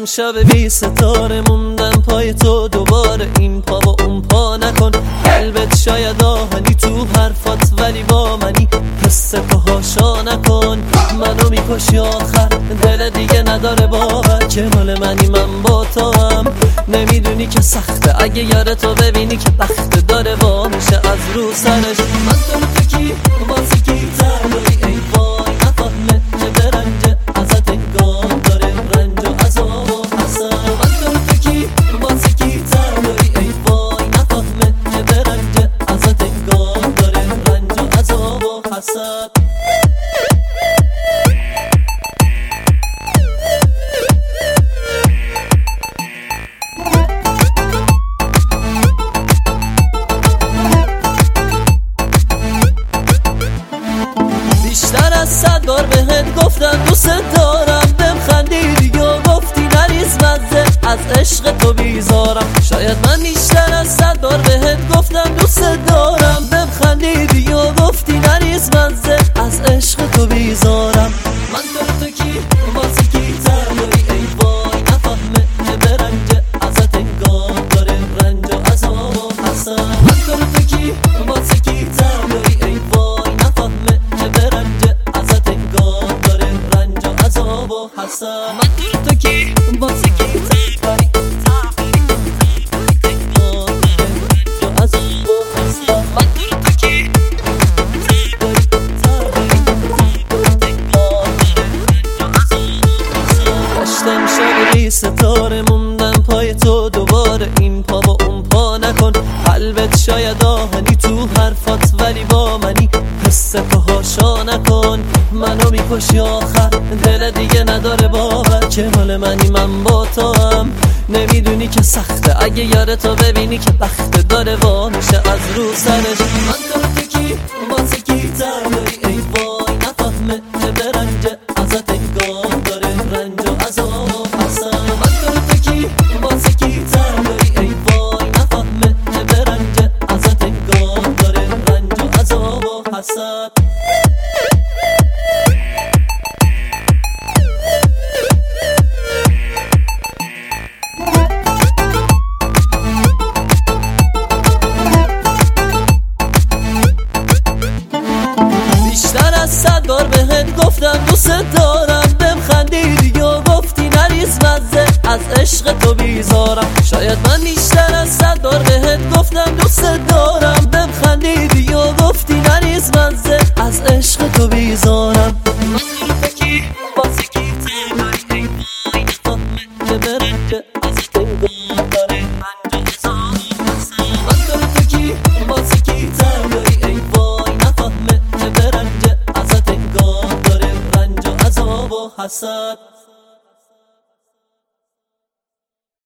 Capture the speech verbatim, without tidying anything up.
شب بی ستاره موندم پای تو، دوباره این پا و اون پا نکن. قلبت شاید آهنی تو حرفات ولی با منی، حس پاهاشا نکن. منو میکشی آخر، دل دیگه نداره باور که مال منی من با تو هم. نمیدونی که سخته اگه یار تو ببینی که بخت داره با میشه از رو سرش. من تو تو کی واسه کی تنهایی ای وای، نفهمه که برنجه ازت انگار داره رنج و عذاب و حسن. من تو تو کی واسه کی تنهایی ای وای، نفهمه که برنجه ازت انگار داره رنج و عذاب و حسن. بیشتر از صد بار بهت گفتم دوست دارم، بهم خندیدی و گفتی نریز مزه از عشق تو بیزارم. شاید من بیشتر از صد بار بهت گفتم دوست دارم، بهم خندیدی و گفتی نریز مزه از عشق تو بیزارم. من تو تو کی واسه کی تنهایی ای وای، نفهمه که برنجه ازت انگار داره رنج و عذاب و حسن. من تو تو کی واسه کی تنهایی ای وای، نفهمه که برنجه ازت انگار داره رنج و عذاب و حسن. من تو تو کی واسه کی تنهایی ستاره موندم پای تو، دوباره این پا و اون پا نکن. قلبت شاید آهنی تو حرفات ولی با منی، حس پاهاشا نکن. منو میکشی آخر، دل دیگه نداره باور که مال منی من با تو هم. نمیدونی که سخته اگه یار تو ببینی که بخت داره وا میشه از رو سرش. من تو تو کی واسه کی تنهایی ای وای، نفهمه که برنجه ازت انگار داره رنج و عذاب و حسن. من تو تو کی واسه کی تنهایی ای وای، نفهمه که برنجه ازت انگار داره رنج و عذاب و حسن. بیشتر از صد بار بهت گفتم دوست دارم، بهم خندیدی و گفتی نریز مزه از عشق تو بیزارم. شاید من بیشتر از صد بار بهت گفتم دوست دارم، بهم خندیدی و گفتی نریز مزه از عشق تو بیزارم. من تو کی واسه کی تنهایی ای وای، نفهمه که برنجه ازت انگار داره رنج و عذاب و حسن. من تو کی واسه کی تنهایی ای وای، نفهمه که برنجه ازت انگار داره رنج و عذاب و حسد.